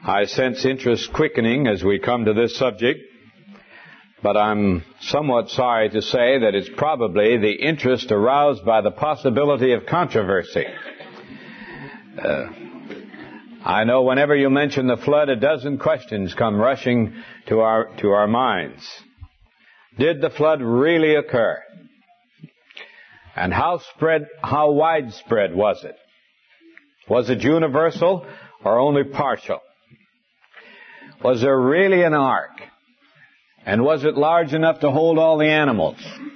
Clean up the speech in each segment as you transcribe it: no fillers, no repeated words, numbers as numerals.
I sense interest quickening as we come to this subject, but I'm somewhat sorry to say that it's probably the interest aroused by the possibility of controversy. I know whenever you mention the flood, a dozen questions come rushing to our minds. Did the flood really occur? And how widespread was it? Was it universal or only partial? Was there really an ark? And was it large enough to hold all the animals?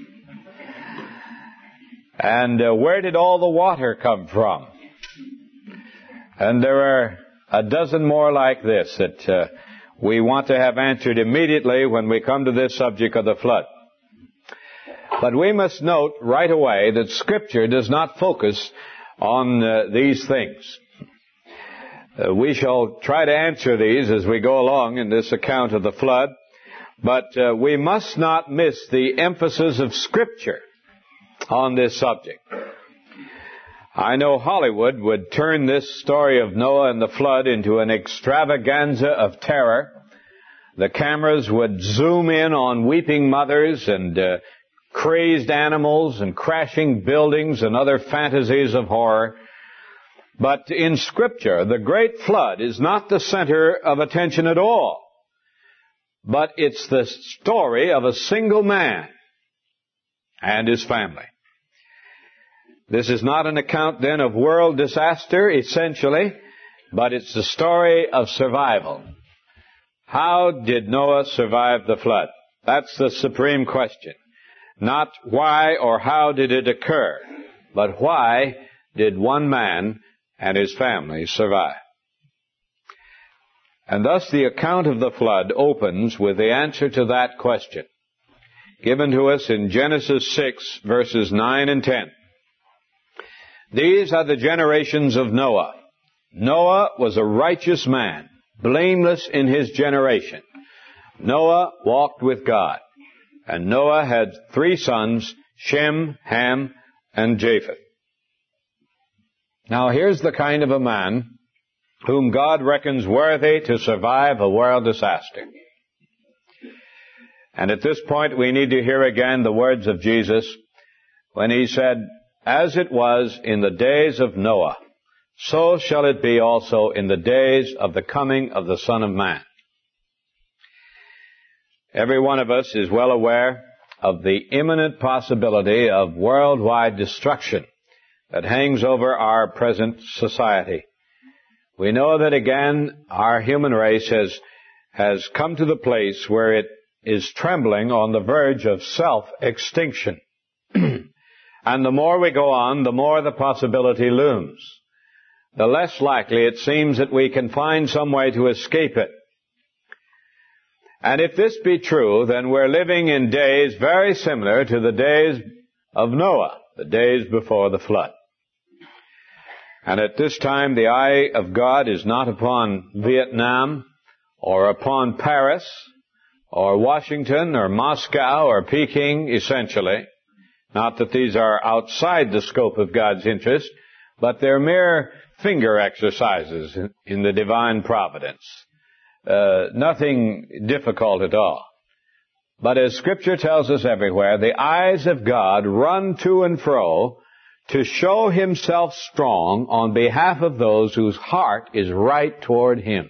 And where did all the water come from? And there are a dozen more like this that we want to have answered immediately when we come to this subject of the flood. But we must note right away that Scripture does not focus on these things. We shall try to answer these as we go along in this account of the flood, but we must not miss the emphasis of Scripture on this subject. I know Hollywood would turn this story of Noah and the flood into an extravaganza of terror. The cameras would zoom in on weeping mothers and crazed animals and crashing buildings and other fantasies of horror. But in Scripture, the great flood is not the center of attention at all. But it's the story of a single man and his family. This is not an account then of world disaster, essentially, but it's the story of survival. How did Noah survive the flood? That's the supreme question. Not why or how did it occur, but why did one man and his family survive? And thus the account of the flood opens with the answer to that question, given to us in Genesis 6, verses 9 and 10. These are the generations of Noah. Noah was a righteous man, blameless in his generation. Noah walked with God. And Noah had 3 sons, Shem, Ham, and Japheth. Now here's the kind of a man whom God reckons worthy to survive a world disaster. And at this point we need to hear again the words of Jesus when he said, "As it was in the days of Noah, so shall it be also in the days of the coming of the Son of Man." Every one of us is well aware of the imminent possibility of worldwide destruction that hangs over our present society. We know that again our human race has come to the place where it is trembling on the verge of self-extinction. And the more we go on, the more the possibility looms. The less likely it seems that we can find some way to escape it. And if this be true, then we're living in days very similar to the days of Noah, the days before the flood. And at this time, the eye of God is not upon Vietnam or upon Paris or Washington or Moscow or Peking, essentially. Not that these are outside the scope of God's interest, but they're mere finger exercises in the divine providence. Nothing difficult at all. But as Scripture tells us everywhere, the eyes of God run to and fro to show Himself strong on behalf of those whose heart is right toward Him.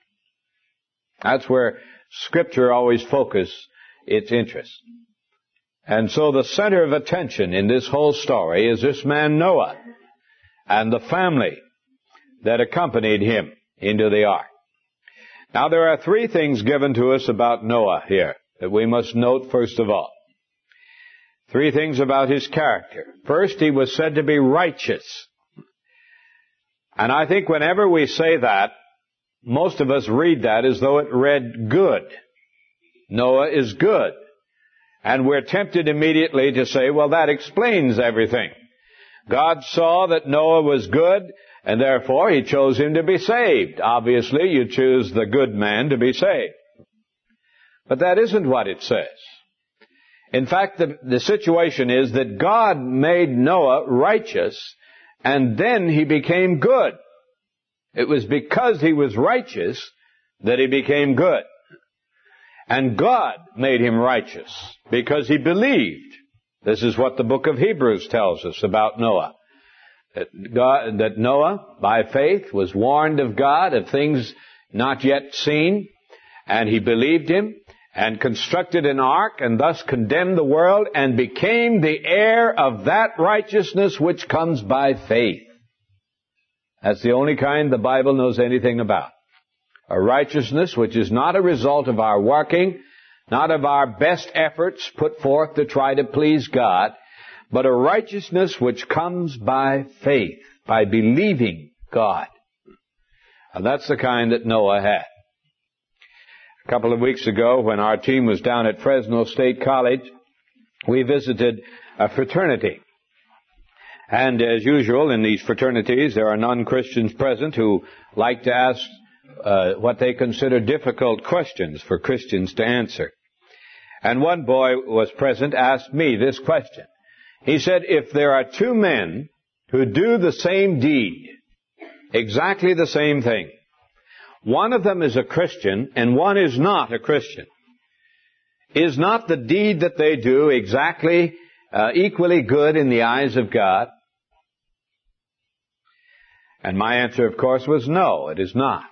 That's where Scripture always focuses its interest. And so the center of attention in this whole story is this man Noah and the family that accompanied him into the ark. Now there are 3 things given to us about Noah here that we must note first of all. 3 things about his character. First, he was said to be righteous. And I think whenever we say that, most of us read that as though it read good. Noah is good. And we're tempted immediately to say, well, that explains everything. God saw that Noah was good, and therefore He chose him to be saved. Obviously, you choose the good man to be saved. But that isn't what it says. In fact, the situation is that God made Noah righteous, and then he became good. It was because he was righteous that he became good. And God made him righteous because he believed. This is what the book of Hebrews tells us about Noah. That Noah, by faith, was warned of God of things not yet seen, and he believed him, and constructed an ark, and thus condemned the world, and became the heir of that righteousness which comes by faith. That's the only kind the Bible knows anything about. A righteousness which is not a result of our working, not of our best efforts put forth to try to please God, but a righteousness which comes by faith, by believing God. And that's the kind that Noah had. A couple of weeks ago, when our team was down at Fresno State College, we visited a fraternity. And as usual in these fraternities, there are non-Christians present who like to ask what they consider difficult questions for Christians to answer. And one boy was present asked me this question. He said, if there are two men who do the same deed, exactly the same thing, one of them is a Christian and one is not a Christian, is not the deed that they do exactly equally good in the eyes of God? And my answer, of course, was no, it is not.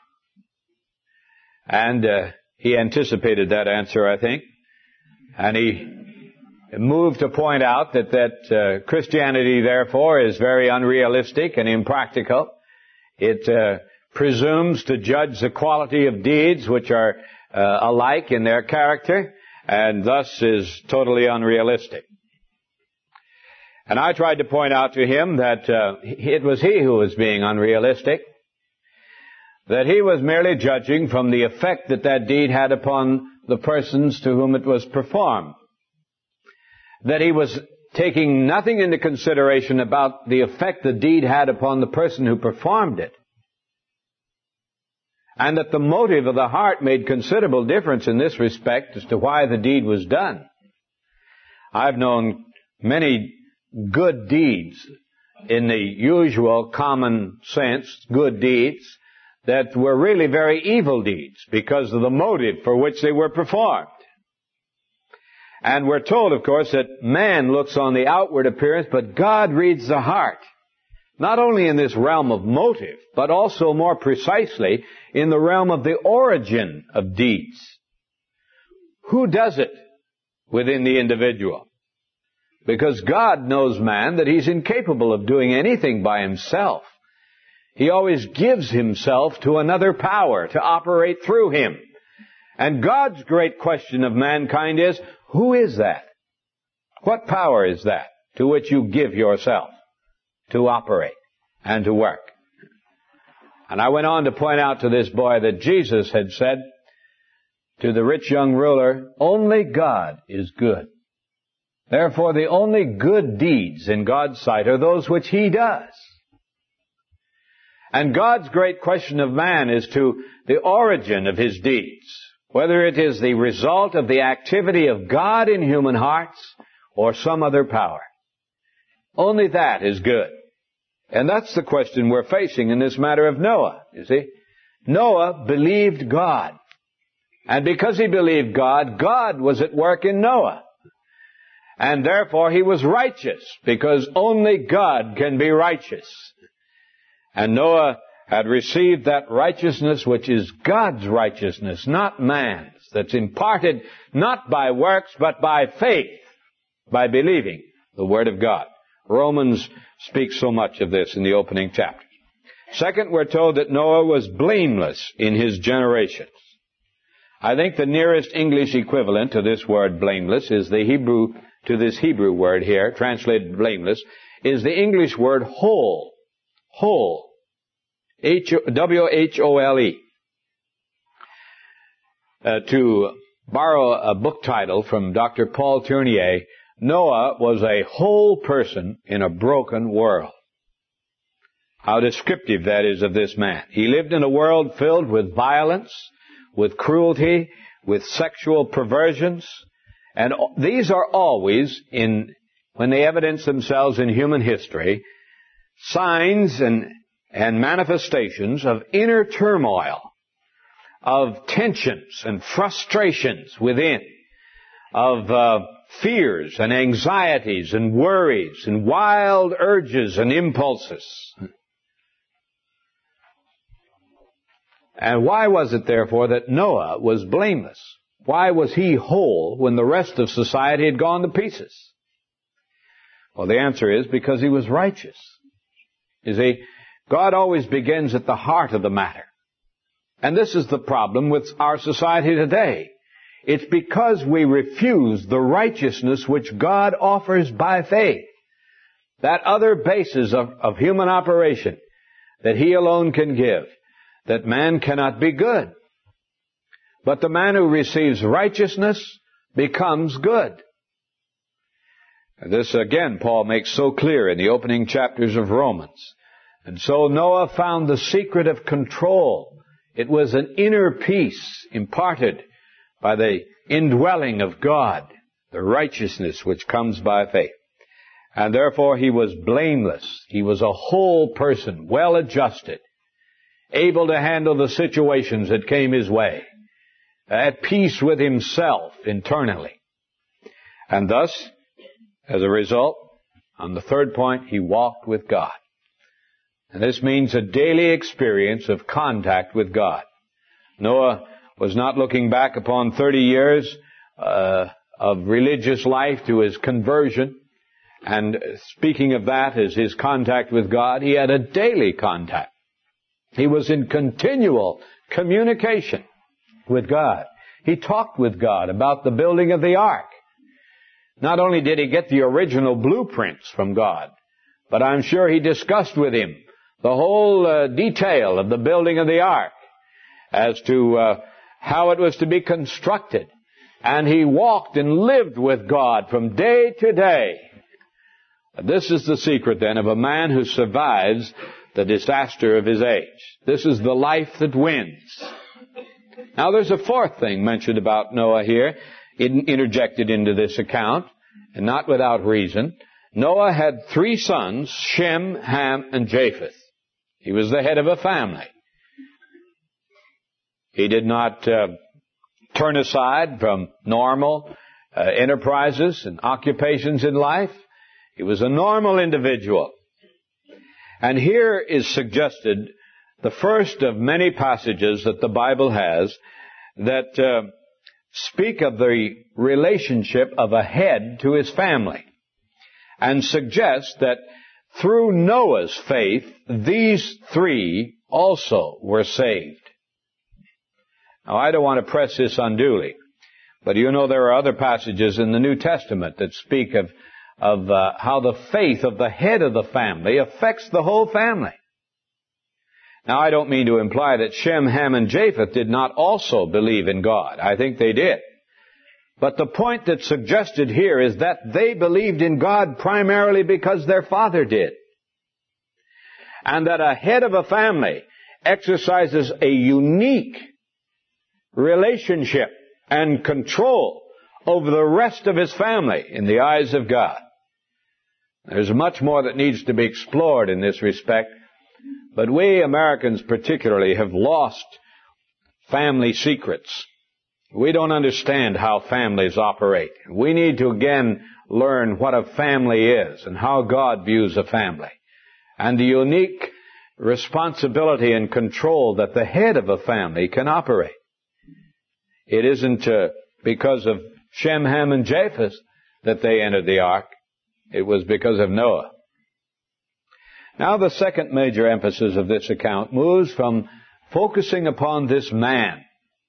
And he anticipated that answer, I think. And he moved to point out that Christianity, therefore, is very unrealistic and impractical. It presumes to judge the quality of deeds which are alike in their character, and thus is totally unrealistic. And I tried to point out to him that it was he who was being unrealistic, that he was merely judging from the effect that that deed had upon the persons to whom it was performed, that he was taking nothing into consideration about the effect the deed had upon the person who performed it, and that the motive of the heart made considerable difference in this respect as to why the deed was done. I've known many good deeds in the usual common sense, good deeds, that were really very evil deeds because of the motive for which they were performed. And we're told, of course, that man looks on the outward appearance, but God reads the heart. Not only in this realm of motive, but also more precisely in the realm of the origin of deeds. Who does it within the individual? Because God knows man that he's incapable of doing anything by himself. He always gives himself to another power to operate through him. And God's great question of mankind is, who is that? What power is that to which you give yourself to operate and to work? And I went on to point out to this boy that Jesus had said to the rich young ruler, only God is good. Therefore, the only good deeds in God's sight are those which he does. And God's great question of man is to the origin of his deeds, whether it is the result of the activity of God in human hearts or some other power. Only that is good. And that's the question we're facing in this matter of Noah, you see. Noah believed God. And because he believed God, God was at work in Noah. And therefore he was righteous, because only God can be righteous. And Noah had received that righteousness which is God's righteousness, not man's, that's imparted not by works, but by faith, by believing the Word of God. Romans speaks so much of this in the opening chapters. Second, we're told that Noah was blameless in his generations. I think the nearest English equivalent to this word blameless is to this Hebrew word here, translated blameless, is the English word whole. Whole. W-H-O-L-E. To borrow a book title from Dr. Paul Tournier, Noah was a whole person in a broken world. How descriptive that is of this man. He lived in a world filled with violence, with cruelty, with sexual perversions, and these are always, when they evidence themselves in human history, signs and manifestations of inner turmoil, of tensions and frustrations within, of fears and anxieties and worries and wild urges and impulses. And why was it, therefore, that Noah was blameless? Why was he whole when the rest of society had gone to pieces? Well, the answer is because he was righteous. You see, God always begins at the heart of the matter. And this is the problem with our society today. It's because we refuse the righteousness which God offers by faith, that other basis of human operation that He alone can give, that man cannot be good. But the man who receives righteousness becomes good. And this, again, Paul makes so clear in the opening chapters of Romans. And so Noah found the secret of control. It was an inner peace imparted by the indwelling of God, the righteousness which comes by faith. And therefore he was blameless. He was a whole person, well adjusted, able to handle the situations that came his way, at peace with himself internally. And thus, as a result, on the third point, he walked with God. And this means a daily experience of contact with God. Noah was not looking back upon 30 years of religious life to his conversion. And speaking of that as his contact with God, he had a daily contact. He was in continual communication with God. He talked with God about the building of the ark. Not only did he get the original blueprints from God, but I'm sure he discussed with Him the whole detail of the building of the ark as to how it was to be constructed. And he walked and lived with God from day to day. This is the secret, then, of a man who survives the disaster of his age. This is the life that wins. Now, there's a fourth thing mentioned about Noah here, interjected into this account, and not without reason. Noah had 3 sons, Shem, Ham, and Japheth. He was the head of a family. He did not turn aside from normal enterprises and occupations in life. He was a normal individual. And here is suggested the first of many passages that the Bible has that speak of the relationship of a head to his family, and suggest that through Noah's faith, these 3 also were saved. Now, I don't want to press this unduly, but you know there are other passages in the New Testament that speak of how the faith of the head of the family affects the whole family. Now, I don't mean to imply that Shem, Ham, and Japheth did not also believe in God. I think they did. But the point that's suggested here is that they believed in God primarily because their father did. And that a head of a family exercises a unique relationship and control over the rest of his family in the eyes of God. There's much more that needs to be explored in this respect, but we Americans particularly have lost family secrets. We don't understand how families operate. We need to again learn what a family is and how God views a family, and the unique responsibility and control that the head of a family can operate. It isn't because of Shem, Ham, and Japheth that they entered the ark. It was because of Noah. Now the second major emphasis of this account moves from focusing upon this man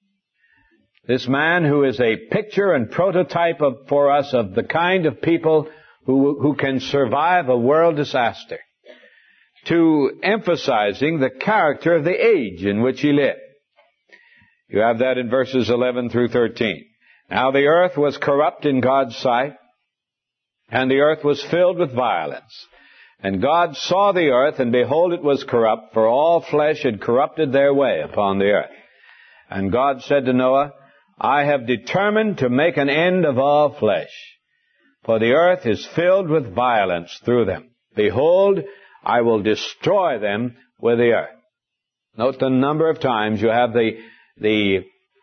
who is a picture and prototype for us of the kind of people who can survive a world disaster, to emphasizing the character of the age in which he lived. You have that in verses 11 through 13. Now the earth was corrupt in God's sight, and the earth was filled with violence. And God saw the earth, and behold, it was corrupt, for all flesh had corrupted their way upon the earth. And God said to Noah, I have determined to make an end of all flesh, for the earth is filled with violence through them. Behold, I will destroy them with the earth. Note the number of times you have the the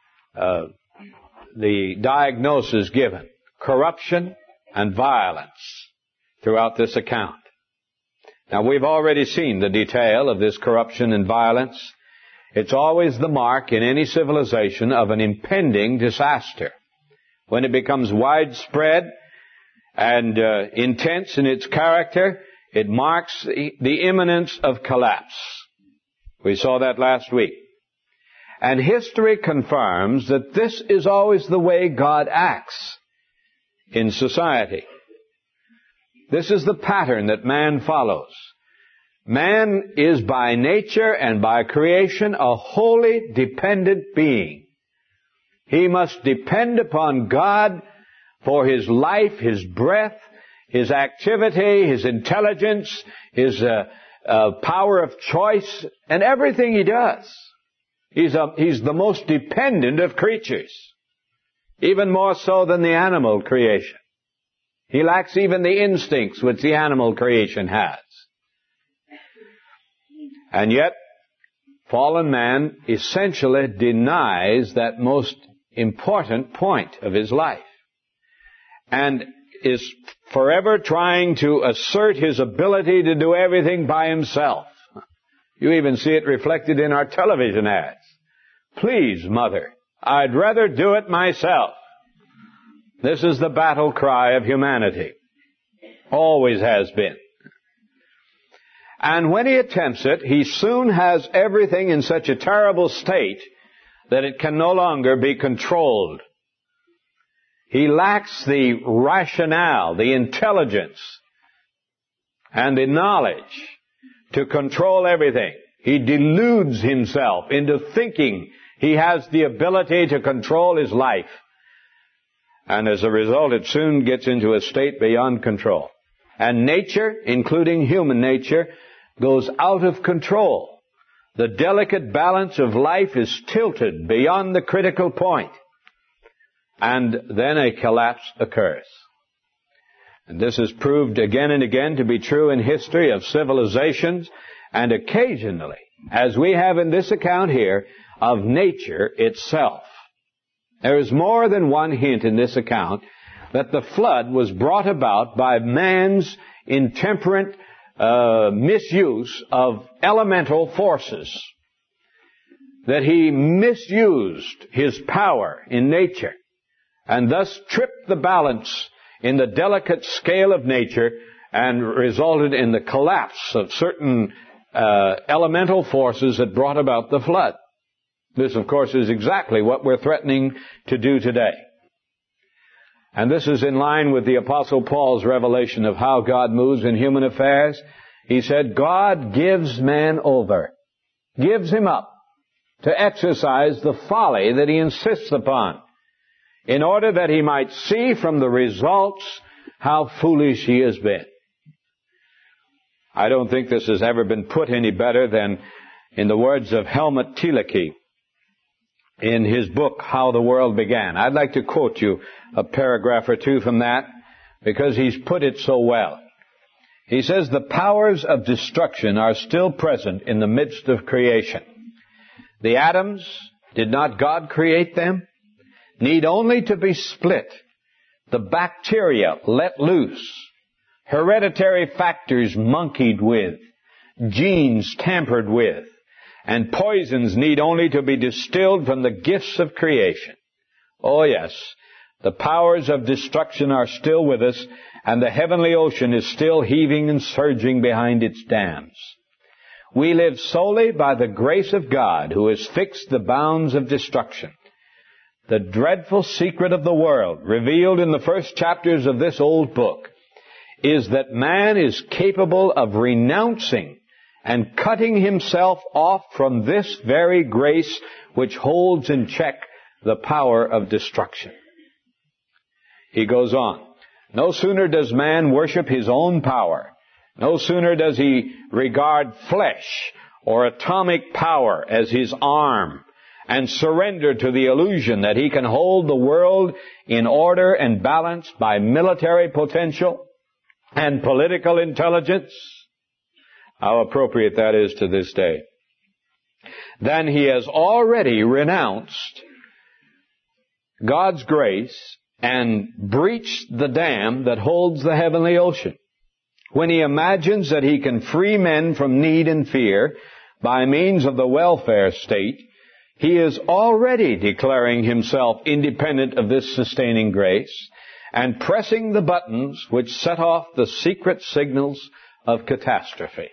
diagnosis given: corruption and violence throughout this account. Now, we've already seen the detail of this corruption and violence. It's always the mark in any civilization of an impending disaster. When it becomes widespread and intense in its character, it marks the imminence of collapse. We saw that last week. And history confirms that this is always the way God acts in society. This is the pattern that man follows. Man is by nature and by creation a wholly dependent being. He must depend upon God for his life, his breath, his activity, his intelligence, his power of choice, and everything he does. He's the most dependent of creatures, even more so than the animal creation. He lacks even the instincts which the animal creation has. And yet, fallen man essentially denies that most important point of his life, and is forever trying to assert his ability to do everything by himself. You even see it reflected in our television ads. Please, mother, I'd rather do it myself. This is the battle cry of humanity. Always has been. And when he attempts it, he soon has everything in such a terrible state that it can no longer be controlled. He lacks the rationale, the intelligence, and the knowledge to control everything. He deludes himself into thinking he has the ability to control his life. And as a result, it soon gets into a state beyond control. And nature, including human nature, goes out of control. The delicate balance of life is tilted beyond the critical point. And then a collapse occurs. And this is proved again and again to be true in history of civilizations, and occasionally, as we have in this account here, of nature itself. There is more than one hint in this account that the flood was brought about by man's intemperate misuse of elemental forces. That he misused his power in nature and thus tripped the balance in the delicate scale of nature and resulted in the collapse of certain elemental forces that brought about the flood. This, of course, is exactly what we're threatening to do today. And this is in line with the Apostle Paul's revelation of how God moves in human affairs. He said, God gives man over, gives him up to exercise the folly that he insists upon, in order that he might see from the results how foolish he has been. I don't think this has ever been put any better than in the words of Helmut Thielicke in his book, How the World Began. I'd like to quote you a paragraph or two from that, because he's put it so well. He says, the powers of destruction are still present in the midst of creation. The atoms, did not God create them? Need only to be split. The bacteria let loose. Hereditary factors monkeyed with. Genes tampered with. And poisons need only to be distilled from the gifts of creation. Oh yes, the powers of destruction are still with us, and the heavenly ocean is still heaving and surging behind its dams. We live solely by the grace of God, who has fixed the bounds of destruction. The dreadful secret of the world, revealed in the first chapters of this old book, is that man is capable of renouncing and cutting himself off from this very grace which holds in check the power of destruction. He goes on. No sooner does man worship his own power, no sooner does he regard flesh or atomic power as his arm and surrender to the illusion that he can hold the world in order and balance by military potential and political intelligence. How appropriate that is to this day. then he has already renounced God's grace and breached the dam that holds the heavenly ocean. When he imagines that he can free men from need and fear by means of the welfare state, he is already declaring himself independent of this sustaining grace and pressing the buttons which set off the secret signals of catastrophe.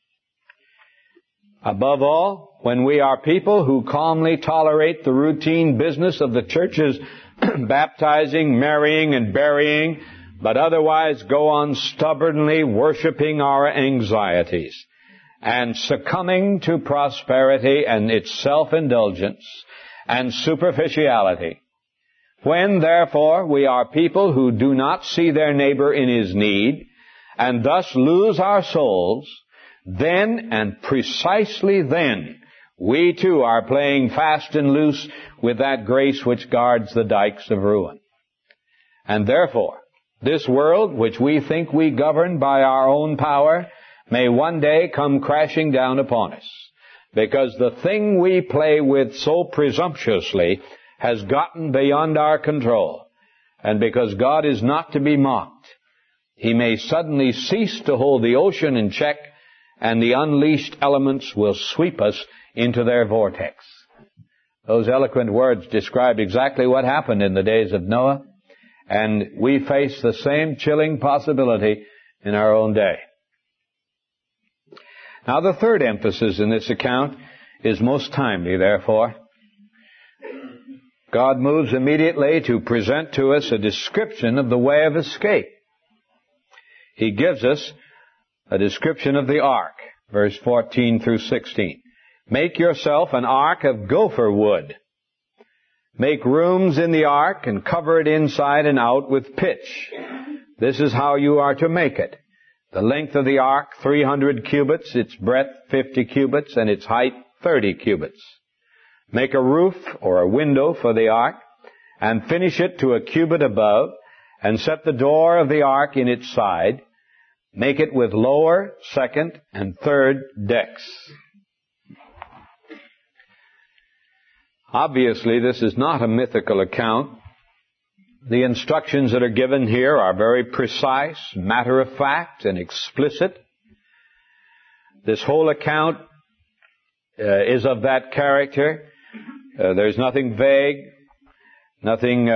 Above all, when we are people who calmly tolerate the routine business of the church's baptizing, marrying, and burying, but otherwise go on stubbornly worshiping our anxieties and succumbing to prosperity and its self-indulgence and superficiality. When, therefore, we are people who do not see their neighbor in his need and thus lose our souls, then and precisely then, we too are playing fast and loose with that grace which guards the dikes of ruin. And therefore, this world, which we think we govern by our own power, may one day come crashing down upon us, because the thing we play with so presumptuously has gotten beyond our control, and because God is not to be mocked, he may suddenly cease to hold the ocean in check, and the unleashed elements will sweep us into their vortex. Those eloquent words describe exactly what happened in the days of Noah, and we face the same chilling possibility in our own day. Now, the third emphasis in this account is most timely, therefore. God moves immediately to present to us a description of the way of escape. He gives us a description of the ark, verse 14 through 16. Make yourself an ark of gopher wood. Make rooms in the ark and cover it inside and out with pitch. This is how you are to make it. The length of the ark, 300 cubits, its breadth, 50 cubits, and its height, 30 cubits. Make a roof or a window for the ark, and finish it to a cubit above, and set the door of the ark in its side. Make it with lower, second, and third decks. Obviously, this is not a mythical account. The instructions that are given here are very precise, matter-of-fact, and explicit. This whole account is of that character. There's nothing vague, nothing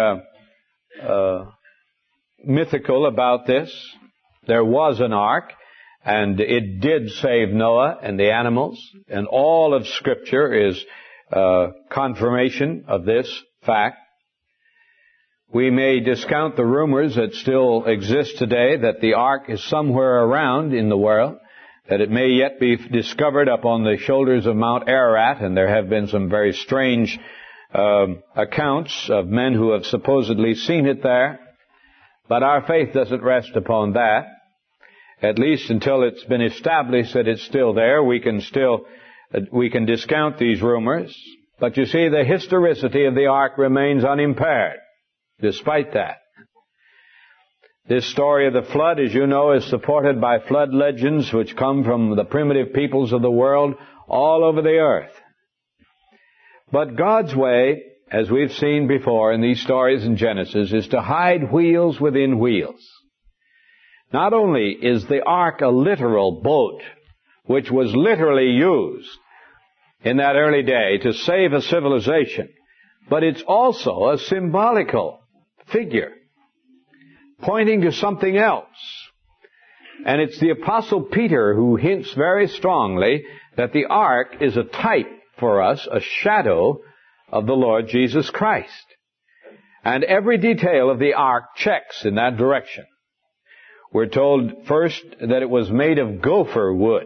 mythical about this. There was an ark, and it did save Noah and the animals, and all of Scripture is confirmation of this fact. We may discount the rumors that still exist today that the ark is somewhere around in the world, that it may yet be discovered up on the shoulders of Mount Ararat, and there have been some very strange accounts of men who have supposedly seen it there. But our faith doesn't rest upon that. At least until it's been established that it's still there, we can discount these rumors. But you see, the historicity of the ark remains unimpaired, despite that. This story of the flood, as you know, is supported by flood legends which come from the primitive peoples of the world all over the earth. But God's way, as we've seen before in these stories in Genesis, is to hide wheels within wheels. Not only is the ark a literal boat, which was literally used in that early day to save a civilization, but it's also a symbolical figure pointing to something else. And it's the Apostle Peter who hints very strongly that the ark is a type for us, a shadow of the Lord Jesus Christ. And every detail of the ark checks in that direction. We're told first that it was made of gopher wood.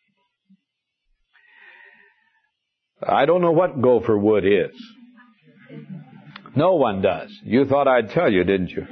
I don't know what gopher wood is. No one does. You thought I'd tell you, didn't you?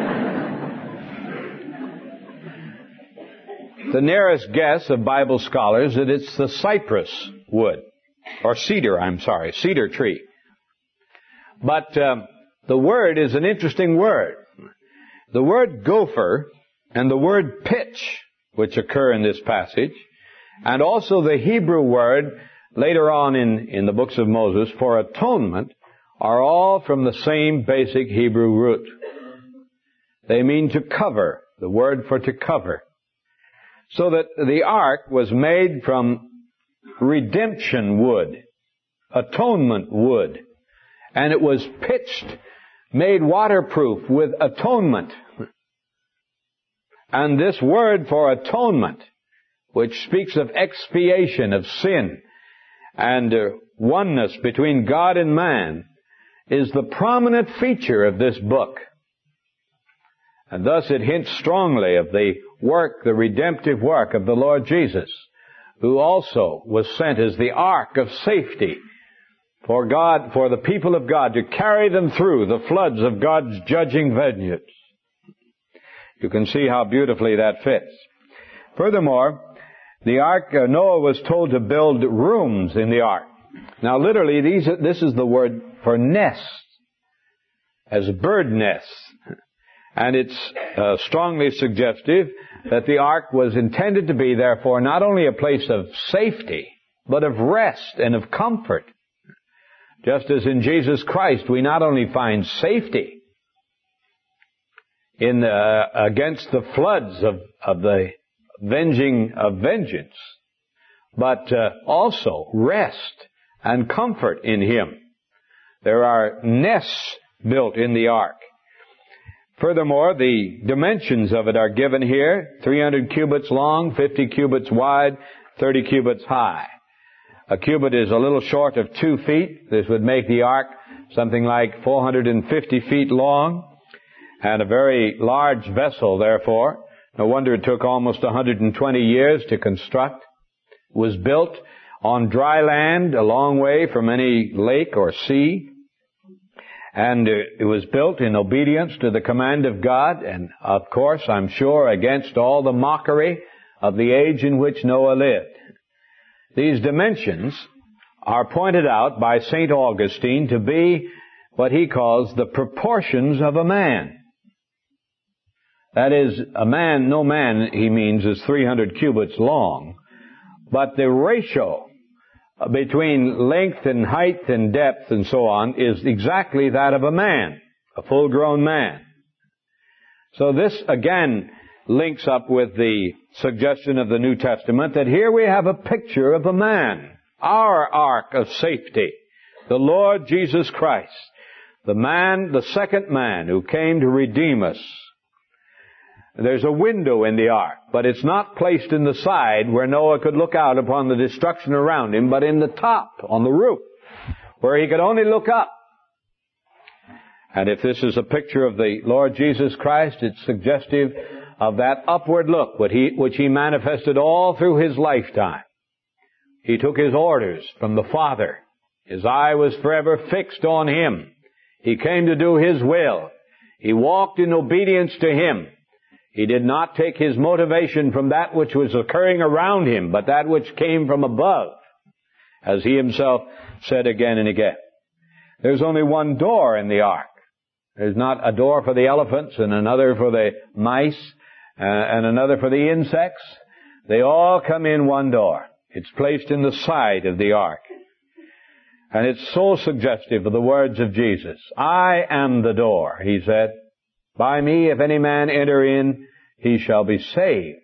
The nearest guess of Bible scholars that it's the cypress wood, or cedar tree. But the word is an interesting word. The word gopher and the word pitch, which occur in this passage, and also the Hebrew word later on in the books of Moses, for atonement, are all from the same basic Hebrew root. They mean to cover, the word for to cover. So that the ark was made from redemption wood, atonement wood, and it was pitched, made waterproof with atonement. And this word for atonement, which speaks of expiation of sin and oneness between God and man, is the prominent feature of this book. And thus it hints strongly of the work, the redemptive work of the Lord Jesus, who also was sent as the ark of safety for God, for the people of God, to carry them through the floods of God's judging vengeance. You can see how beautifully that fits. Furthermore, the ark, Noah was told to build rooms in the ark. Now literally, this is the word for nest, as bird nests. And it's strongly suggestive that the ark was intended to be, therefore, not only a place of safety, but of rest and of comfort. Just as in Jesus Christ, we not only find safety in against the floods of the venging of vengeance, but also rest and comfort in Him. There are nests built in the ark. Furthermore, the dimensions of it are given here: 300 cubits long, 50 cubits wide, 30 cubits high. A cubit is a little short of 2 feet. This would make the ark something like 450 feet long, and a very large vessel, therefore. No wonder it took almost 120 years to construct. It was built on dry land, a long way from any lake or sea. And it was built in obedience to the command of God, and of course, I'm sure, against all the mockery of the age in which Noah lived. These dimensions are pointed out by St. Augustine to be what he calls the proportions of a man. That is, a man, no man, he means, is 300 cubits long, but the ratio between length and height and depth and so on is exactly that of a man, a full-grown man. So this again links up with the suggestion of the New Testament that here we have a picture of a man, our ark of safety, the Lord Jesus Christ, the man, the second man who came to redeem us. There's a window in the ark, but it's not placed in the side where Noah could look out upon the destruction around him, but in the top, on the roof, where he could only look up. And if this is a picture of the Lord Jesus Christ, it's suggestive of that upward look which He manifested all through His lifetime. He took His orders from the Father. His eye was forever fixed on Him. He came to do His will. He walked in obedience to Him. He did not take His motivation from that which was occurring around Him, but that which came from above, as He Himself said again and again. There's only one door in the ark. There's not a door for the elephants and another for the mice and another for the insects. They all come in one door. It's placed in the side of the ark. And it's so suggestive of the words of Jesus. I am the door, He said. By me, if any man enter in, he shall be saved.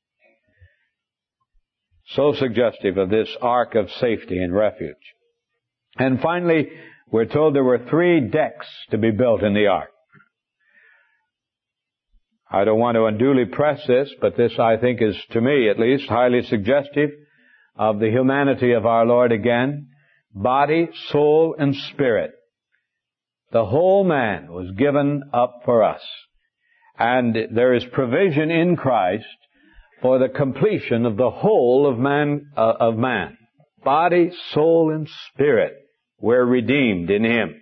So suggestive of this ark of safety and refuge. And finally, we're told there were 3 decks to be built in the ark. I don't want to unduly press this, but this, I think, is, to me at least, highly suggestive of the humanity of our Lord again. Body, soul, and spirit. The whole man was given up for us. And there is provision in Christ for the completion of the whole of man. Body, soul, and spirit were redeemed in Him.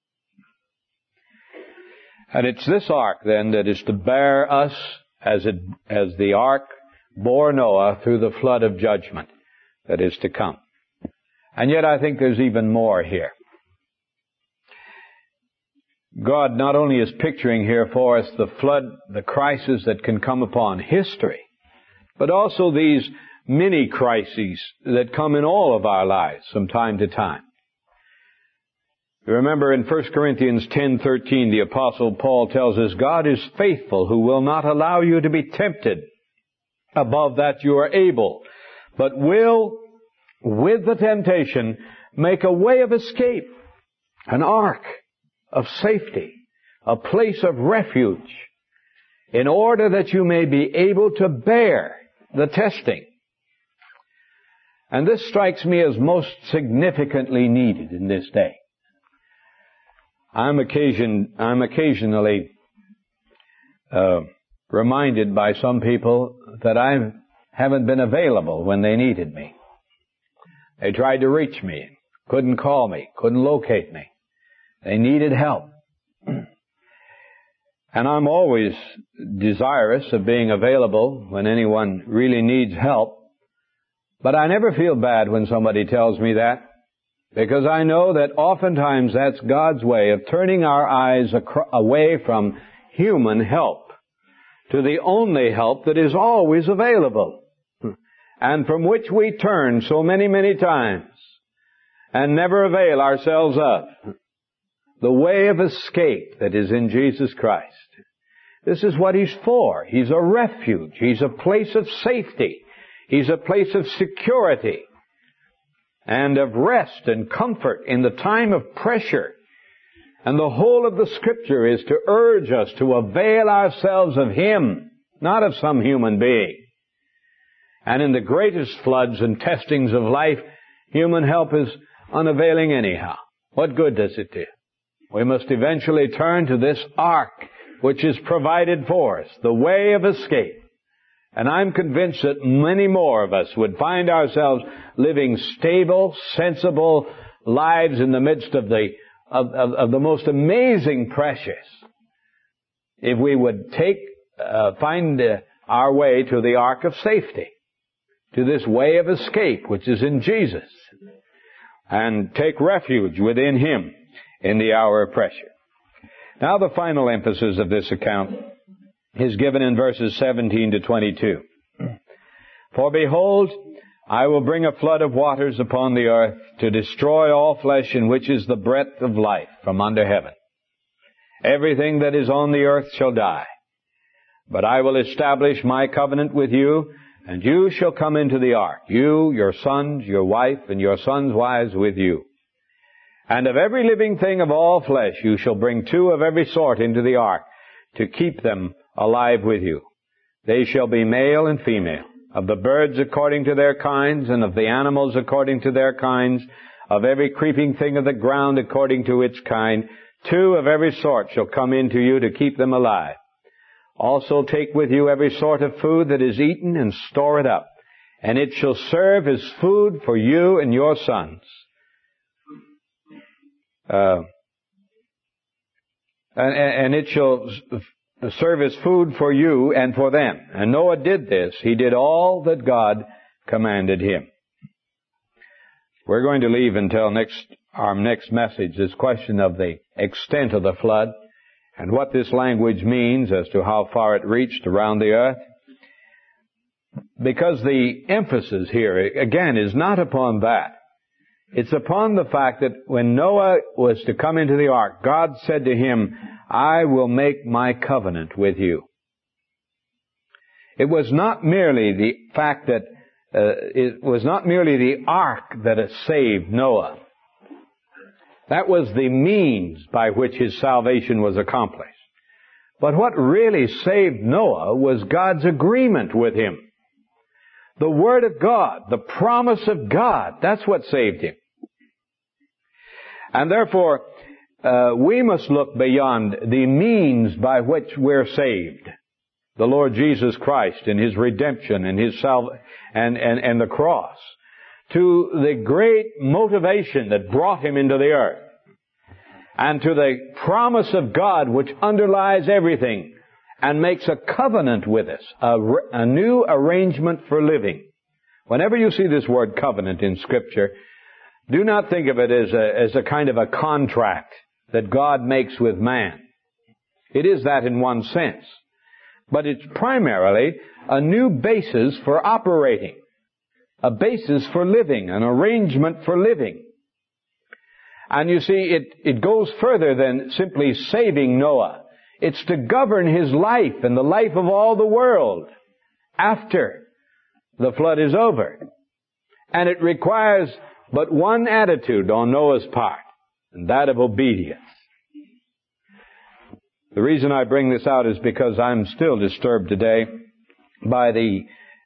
And it's this ark, then, that is to bear us as the ark bore Noah through the flood of judgment that is to come. And yet I think there's even more here. God not only is picturing here for us the flood, the crisis that can come upon history, but also these mini crises that come in all of our lives from time to time. You remember in 1 Corinthians 10:13, the Apostle Paul tells us, God is faithful, who will not allow you to be tempted above that you are able, but will, with the temptation, make a way of escape, an ark of safety, a place of refuge, in order that you may be able to bear the testing. And this strikes me as most significantly needed in this day. I'm occasionally reminded by some people that I haven't been available when they needed me. They tried to reach me, couldn't call me, couldn't locate me. They needed help. And I'm always desirous of being available when anyone really needs help. But I never feel bad when somebody tells me that, because I know that oftentimes that's God's way of turning our eyes away from human help to the only help that is always available, and from which we turn so many, many times and never avail ourselves of. The way of escape that is in Jesus Christ. This is what He's for. He's a refuge. He's a place of safety. He's a place of security and of rest and comfort in the time of pressure. And the whole of the Scripture is to urge us to avail ourselves of Him, not of some human being. And in the greatest floods and testings of life, human help is unavailing anyhow. What good does it do? We must eventually turn to this ark which is provided for us, the way of escape. And I'm convinced that many more of us would find ourselves living stable, sensible lives in the midst of the most amazing pressures if we would find our way to the ark of safety, to this way of escape which is in Jesus, and take refuge within Him in the hour of pressure. Now the final emphasis of this account is given in verses 17 to 22. For behold, I will bring a flood of waters upon the earth to destroy all flesh, in which is the breath of life from under heaven. Everything that is on the earth shall die. But I will establish my covenant with you, and you shall come into the ark, you, your sons, your wife, and your sons' wives with you. And of every living thing of all flesh you shall bring 2 of every sort into the ark, to keep them alive with you. They shall be male and female, of the birds according to their kinds, and of the animals according to their kinds, of every creeping thing of the ground according to its kind. 2 of every sort shall come into you to keep them alive. Also take with you every sort of food that is eaten, and store it up, and it shall serve as food for you and your sons. And it shall serve as food for you and for them. And Noah did this. He did all that God commanded him. We're going to leave until our next message this question of the extent of the flood and what this language means as to how far it reached around the earth. Because the emphasis here, again, is not upon that. It's upon the fact that when Noah was to come into the ark, God said to him, I will make my covenant with you. It was not merely the fact that, it was not merely the ark that had saved Noah. That was the means by which his salvation was accomplished. But what really saved Noah was God's agreement with him. The Word of God, the promise of God, that's what saved him. And therefore, we must look beyond the means by which we're saved. The Lord Jesus Christ and His redemption and His and the cross, to the great motivation that brought Him into the earth, and to the promise of God which underlies everything and makes a covenant with us, a new arrangement for living. Whenever you see this word covenant in Scripture, do not think of it as a kind of a contract that God makes with man. It is that in one sense. But it's primarily a new basis for operating. a basis for living, an arrangement for living. And you see, it goes further than simply saving Noah. It's to govern his life and the life of all the world after the flood is over. And it requires but one attitude on Noah's part, and that of obedience. The reason I bring this out is because I'm still disturbed today by the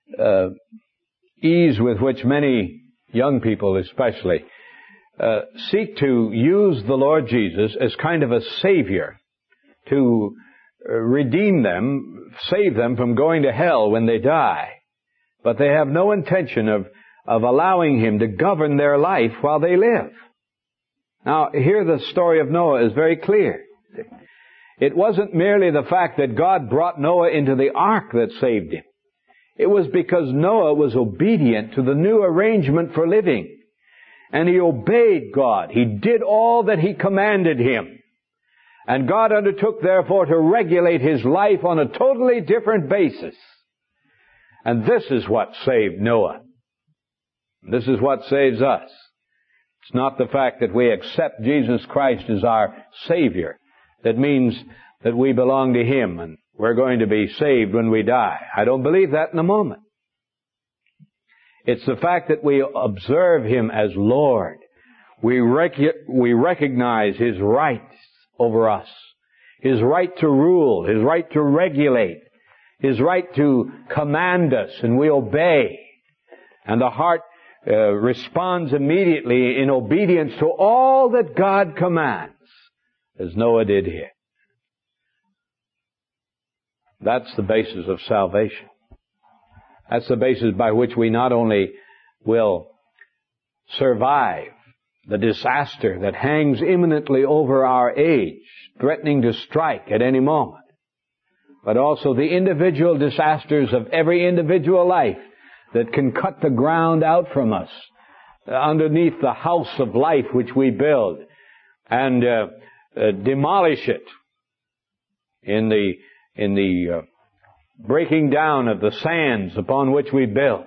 ease with which many young people especially seek to use the Lord Jesus as kind of a savior to redeem them, save them from going to hell when they die. But they have no intention of allowing Him to govern their life while they live. Now, here the story of Noah is very clear. It wasn't merely the fact that God brought Noah into the ark that saved him. It was because Noah was obedient to the new arrangement for living. And he obeyed God. He did all that He commanded him. And God undertook, therefore, to regulate his life on a totally different basis. And this is what saved Noah. This is what saves us. It's not the fact that we accept Jesus Christ as our Savior that means that we belong to Him and we're going to be saved when we die. I don't believe that in a moment. It's the fact that we observe Him as Lord. We recognize His rights over us. His right to rule, His right to regulate, His right to command us, and we obey. And the heart responds immediately in obedience to all that God commands, as Noah did here. That's the basis of salvation. That's the basis by which we not only will survive the disaster that hangs imminently over our age, threatening to strike at any moment, but also the individual disasters of every individual life that can cut the ground out from us underneath the house of life which we build and demolish it in the breaking down of the sands upon which we build,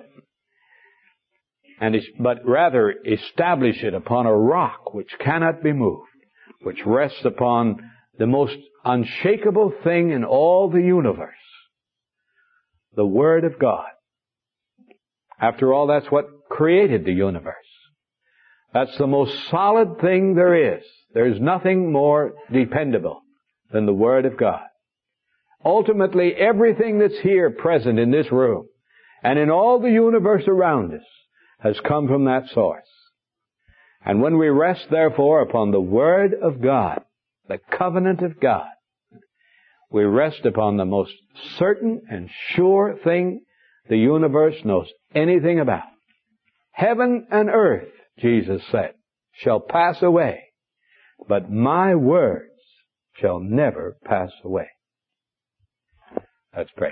but rather establish it upon a rock which cannot be moved, which rests upon the most unshakable thing in all the universe, the Word of God. After all, that's what created the universe. That's the most solid thing there is. There's nothing more dependable than the Word of God. Ultimately, everything that's here present in this room and in all the universe around us has come from that source. And when we rest, therefore, upon the Word of God, the covenant of God, we rest upon the most certain and sure thing the universe knows anything about. Heaven and earth, Jesus said, shall pass away, but my words shall never pass away. Let's pray.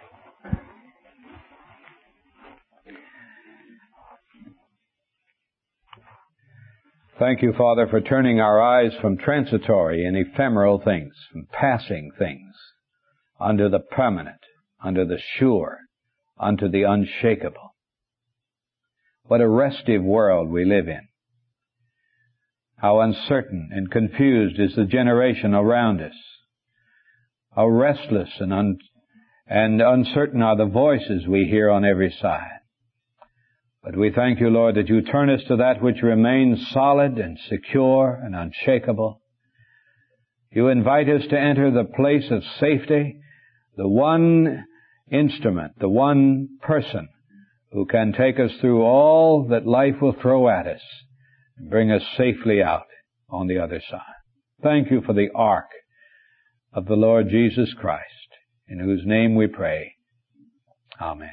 Thank you, Father, for turning our eyes from transitory and ephemeral things, from passing things, unto the permanent, unto the sure, unto the unshakable. What a restive world we live in. How uncertain and confused is the generation around us. How restless and uncertain are the voices we hear on every side. But we thank you, Lord, that you turn us to that which remains solid and secure and unshakable. You invite us to enter the place of safety, the one instrument, the one person who can take us through all that life will throw at us and bring us safely out on the other side. Thank you for the ark of the Lord Jesus Christ, in whose name we pray. Amen.